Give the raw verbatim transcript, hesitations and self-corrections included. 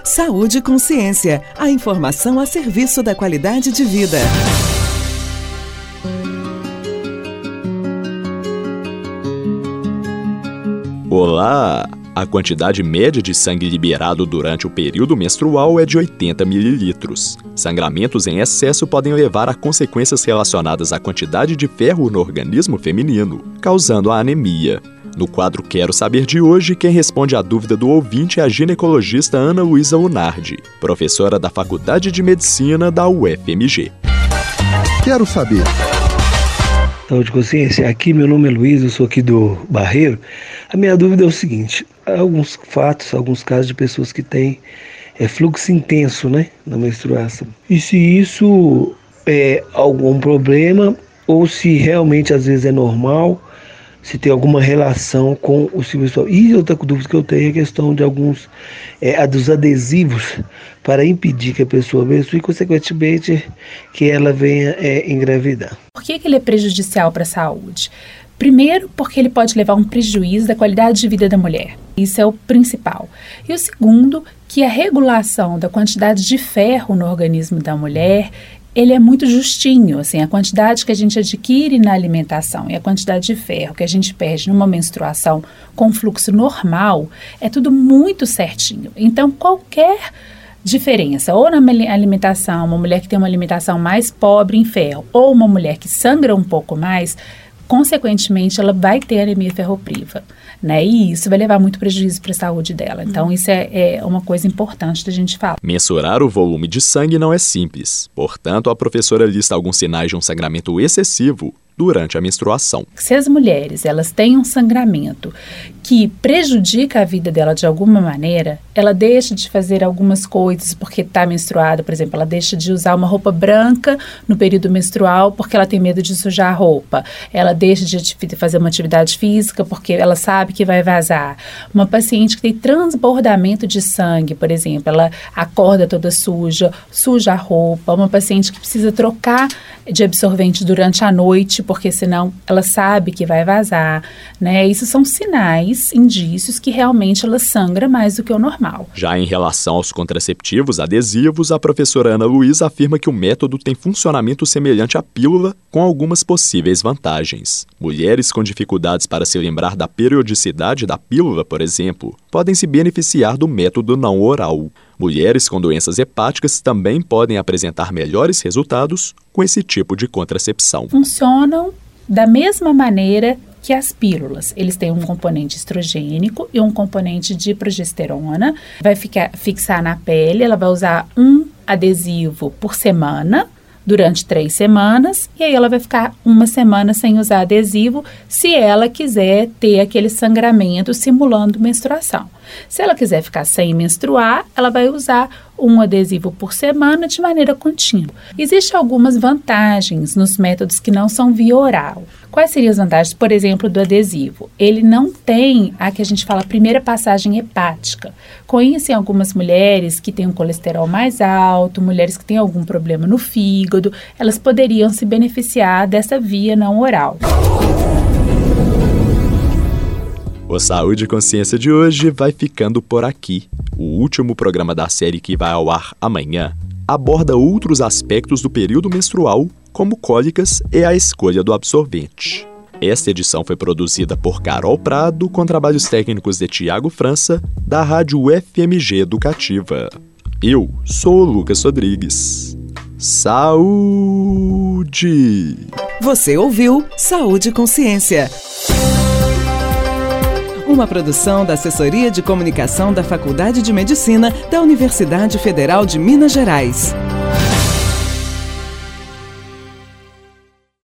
Saúde e Consciência, a informação a serviço da qualidade de vida. Olá! A quantidade média de sangue liberado durante o período menstrual é de oitenta mililitros. Sangramentos em excesso podem levar a consequências relacionadas à quantidade de ferro no organismo feminino, causando a anemia. No quadro Quero Saber de hoje, quem responde à dúvida do ouvinte é a ginecologista Ana Luísa Lunardi, professora da Faculdade de Medicina da U F M G. Quero saber. Saúde e Consciência, aqui meu nome é Luiz, eu sou aqui do Barreiro. A minha dúvida é o seguinte, há alguns fatos, alguns casos de pessoas que têm é, fluxo intenso, né, na menstruação. E se isso é algum problema ou se realmente às vezes é normal, se tem alguma relação com o ciclo menstrual. E outra dúvida que eu tenho é a questão de alguns é, dos adesivos para impedir que a pessoa menstrue e, consequentemente, que ela venha é, engravidar. Por que, que ele é prejudicial para a saúde? Primeiro, porque ele pode levar a um prejuízo da qualidade de vida da mulher. Isso é o principal. E o segundo, que a regulação da quantidade de ferro no organismo da mulher, ele é muito justinho, assim, a quantidade que a gente adquire na alimentação e a quantidade de ferro que a gente perde numa menstruação com fluxo normal, é tudo muito certinho. Então, qualquer diferença, ou na alimentação, uma mulher que tem uma alimentação mais pobre em ferro, ou uma mulher que sangra um pouco mais, consequentemente, ela vai ter anemia ferropriva, né? E isso vai levar muito prejuízo para a saúde dela. Então, isso é, é uma coisa importante da gente falar. Mensurar o volume de sangue não é simples. Portanto, a professora lista alguns sinais de um sangramento excessivo durante a menstruação. Se as mulheres elas têm um sangramento que prejudica a vida dela de alguma maneira, ela deixa de fazer algumas coisas porque está menstruada, por exemplo, ela deixa de usar uma roupa branca no período menstrual porque ela tem medo de sujar a roupa, ela deixa de fazer uma atividade física porque ela sabe que vai vazar. Uma paciente que tem transbordamento de sangue, por exemplo, ela acorda toda suja, suja a roupa. Uma paciente que precisa trocar de absorvente durante a noite porque senão ela sabe que vai vazar, né? Isso são sinais, indícios que realmente ela sangra mais do que o normal. Já em relação aos contraceptivos adesivos, a professora Ana Luísa afirma que o método tem funcionamento semelhante à pílula, com algumas possíveis vantagens. Mulheres com dificuldades para se lembrar da periodicidade da pílula, por exemplo, podem se beneficiar do método não oral. Mulheres com doenças hepáticas também podem apresentar melhores resultados com esse tipo de contracepção. Funcionam da mesma maneira que as pílulas. Eles têm um componente estrogênico e um componente de progesterona. Vai ficar, fixar na pele, ela vai usar um adesivo por semana, durante três semanas, e aí ela vai ficar uma semana sem usar adesivo, se ela quiser ter aquele sangramento simulando menstruação. Se ela quiser ficar sem menstruar, ela vai usar um adesivo por semana de maneira contínua. Existem algumas vantagens nos métodos que não são via oral. Quais seriam as vantagens, por exemplo, do adesivo? Ele não tem a que a gente fala primeira passagem hepática. Conhecem algumas mulheres que têm um colesterol mais alto, mulheres que têm algum problema no fígado, elas poderiam se beneficiar dessa via não oral. O Saúde e Consciência de hoje vai ficando por aqui. O último programa da série, que vai ao ar amanhã, aborda outros aspectos do período menstrual, como cólicas e a escolha do absorvente. Esta edição foi produzida por Carol Prado, com trabalhos técnicos de Tiago França, da Rádio U F M G Educativa. Eu sou o Lucas Rodrigues. Saúde! Você ouviu Saúde e Consciência. Uma produção da Assessoria de Comunicação da Faculdade de Medicina da Universidade Federal de Minas Gerais.